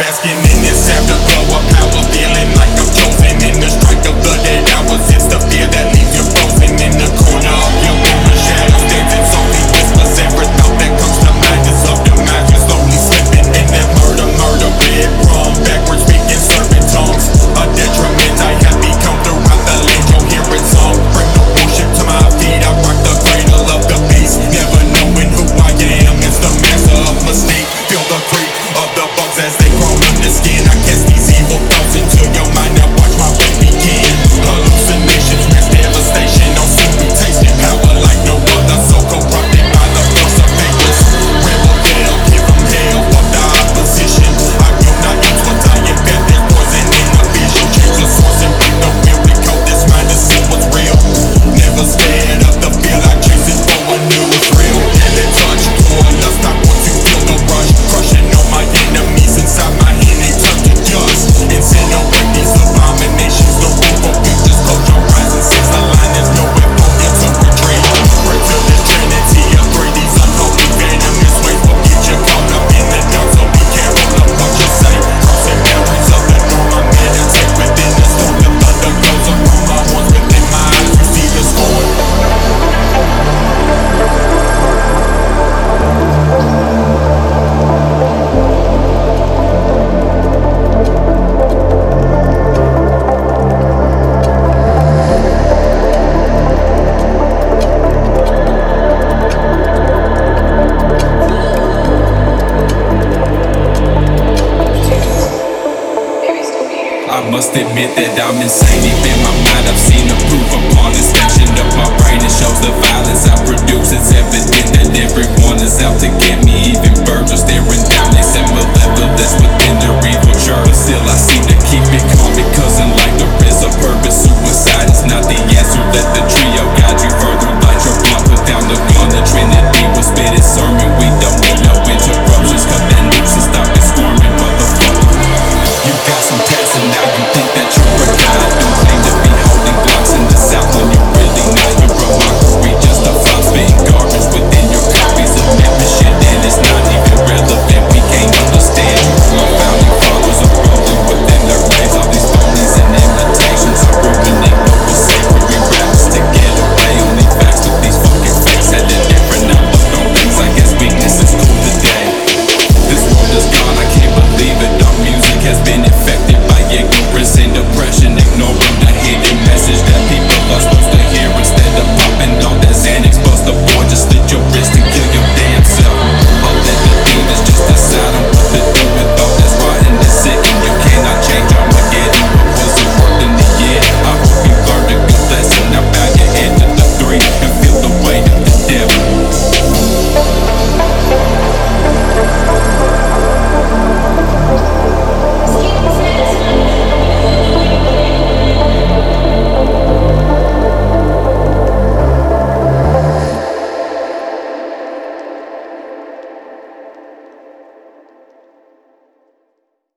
basking in this afterglow of power, feeling like I'm chosen in the strike of the dead hours. It's the fear that leaves you frozen in the corner of your room. The shadows dancing softly whispers every thought that comes to mind is of demise. You're slowly slipping in that murder, red rum, backwards speaking serpent tongues. A detriment I have become throughout the land. You'll hear it song. Bring no worship to my feet. I rock the cradle of the beast, never knowing who I am. It's the master of mistake. Feel the creep of the bugs as they crawl under skin. I cast these evil thoughts into your mind. Now watch my way begin. Hallucinations, mass devastation on sweet tasting power like no other. So corrupted by the force of papers. Rebel hell, give them hell. Fuck the opposition. I will not use what I am bad. There's poison in my vision. Change the source and break the will. Recode this mind to see what's real. Never scared of the feel. I chase it for a new thrill. Feel it touch, pour lust. I want to feel the rush. Crushing all my enemies inside my hand. They turn to dust. Incinerate these abominations. No room for futures. Close your eyes and sense the line. There's nowhere for you to retreat. Pray to this trinity of three. These unholy venomous ways will get you caught up in the dark. So be careful of what you say. Crossing boundaries of the norm. I meditate within the storm. The thunder goes around my horns. Within my eyes you see the scorn. I must admit that I'm insane. Deep in my mind, I've seen the proof upon inspection of my brain. It shows the violence I produce. It's evident that everyone is out to get me. Even birds are staring down. They said malevolence within their evil church. But still I seem to